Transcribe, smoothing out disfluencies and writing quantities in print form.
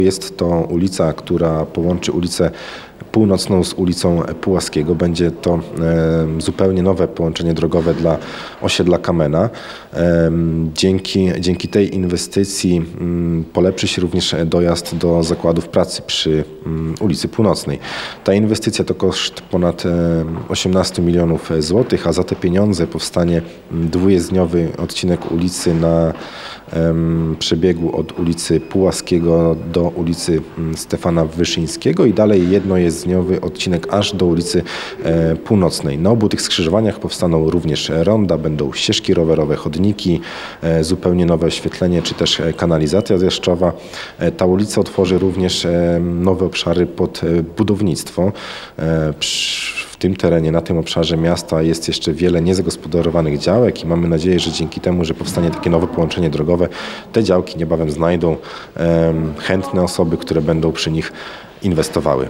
Jest to ulica, która połączy ulicę Północną z ulicą Pułaskiego. Będzie to zupełnie nowe połączenie drogowe dla osiedla Kamena. Dzięki tej inwestycji polepszy się również dojazd do zakładów pracy przy ulicy Północnej. Ta inwestycja to koszt ponad 18 milionów złotych, a za te pieniądze powstanie dwujezdniowy odcinek ulicy na przebiegu od ulicy Pułaskiego do ulicy Stefana Wyszyńskiego i dalej jednojezdniowy odcinek aż do ulicy Północnej. Na obu tych skrzyżowaniach powstaną również ronda, będą ścieżki rowerowe, chodniki, zupełnie nowe oświetlenie czy też kanalizacja deszczowa. Ta ulica otworzy również nowe obszary pod budownictwo. W tym terenie, na tym obszarze miasta jest jeszcze wiele niezagospodarowanych działek i mamy nadzieję, że dzięki temu, że powstanie takie nowe połączenie drogowe, te działki niebawem znajdą chętne osoby, które będą przy nich inwestowały.